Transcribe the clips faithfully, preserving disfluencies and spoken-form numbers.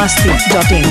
masti dot in.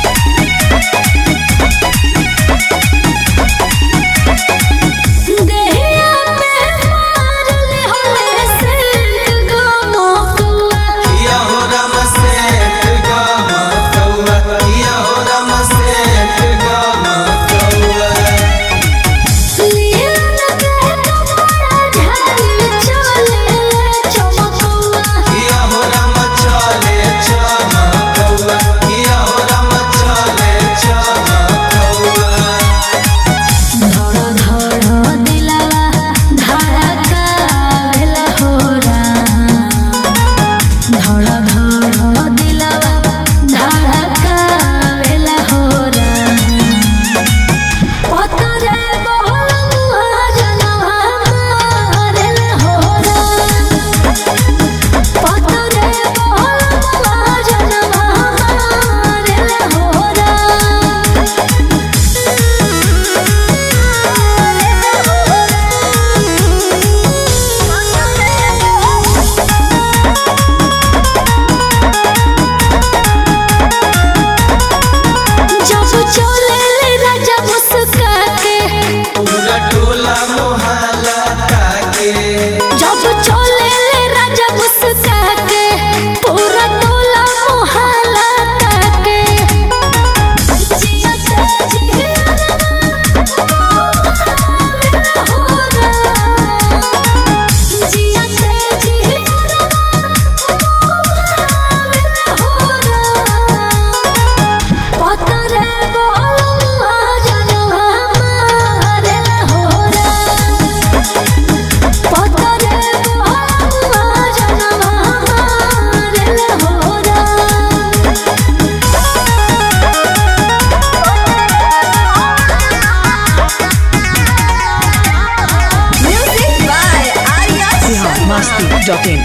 masti dot in.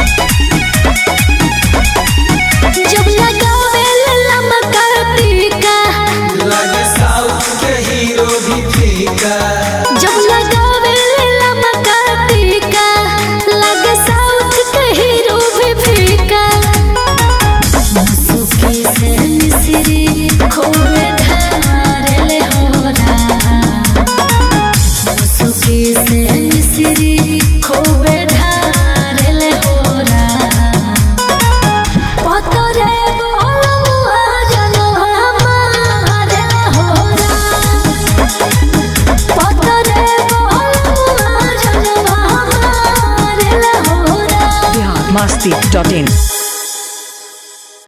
जब लगावे लमका टीका लगे साउथ के हीरो भी फीका। जब लगावे लमका टीका लगे साउथ के हीरो भी फीका। मुसुकी से मिसरी खोए धारले होरा। मुसुकी से मिसरी खोए masti dot in.